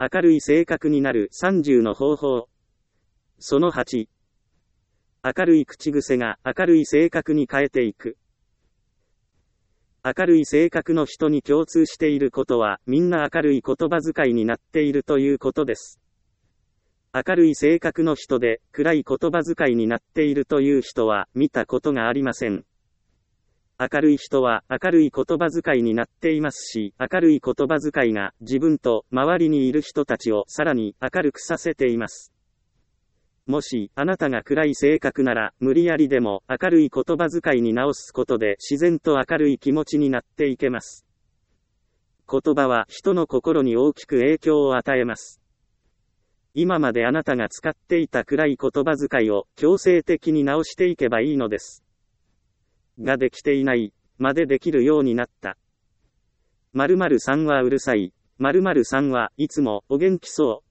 明るい性格になる30の方法。その8。明るい口癖が明るい性格に変えていく。明るい性格の人に共通していることは、みんな明るい言葉遣いになっているということです。明るい性格の人で、暗い言葉遣いになっているという人は、見たことがありません。明るい人は明るい言葉遣いになっていますし、明るい言葉遣いが自分と周りにいる人たちをさらに明るくさせています。もし、あなたが暗い性格なら、無理やりでも明るい言葉遣いに直すことで自然と明るい気持ちになっていけます。言葉は人の心に大きく影響を与えます。今まであなたが使っていた暗い言葉遣いを強制的に直していけばいいのです。ができていない、までできるようになった。〇〇さんはうるさい、〇〇さんはいつもお元気そう。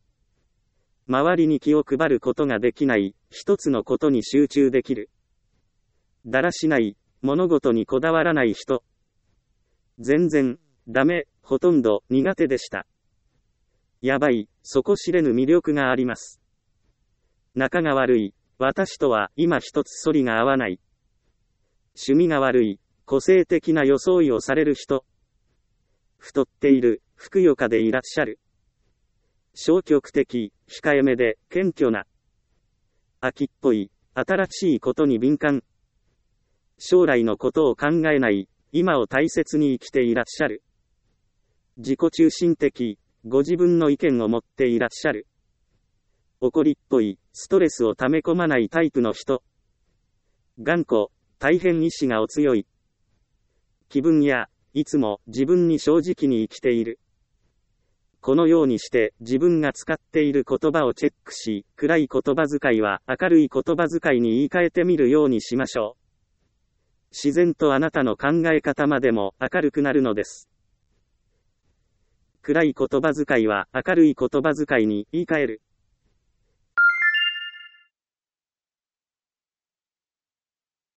周りに気を配ることができない、一つのことに集中できる。だらしない、物事にこだわらない人。全然、ダメ、ほとんど苦手でした。やばい、底知れぬ魅力があります。仲が悪い、私とは今一つ反りが合わない。趣味が悪い、個性的な装いをされる人。太っている、ふくよかでいらっしゃる。消極的、控えめで、謙虚な。秋っぽい、新しいことに敏感。将来のことを考えない、今を大切に生きていらっしゃる。自己中心的、ご自分の意見を持っていらっしゃる。怒りっぽい、ストレスを溜め込まないタイプの人。頑固、大変意志がお強い。気分や、いつも自分に正直に生きている。このようにして自分が使っている言葉をチェックし、暗い言葉遣いは明るい言葉遣いに言い換えてみるようにしましょう。自然とあなたの考え方までも明るくなるのです。暗い言葉遣いは明るい言葉遣いに言い換える。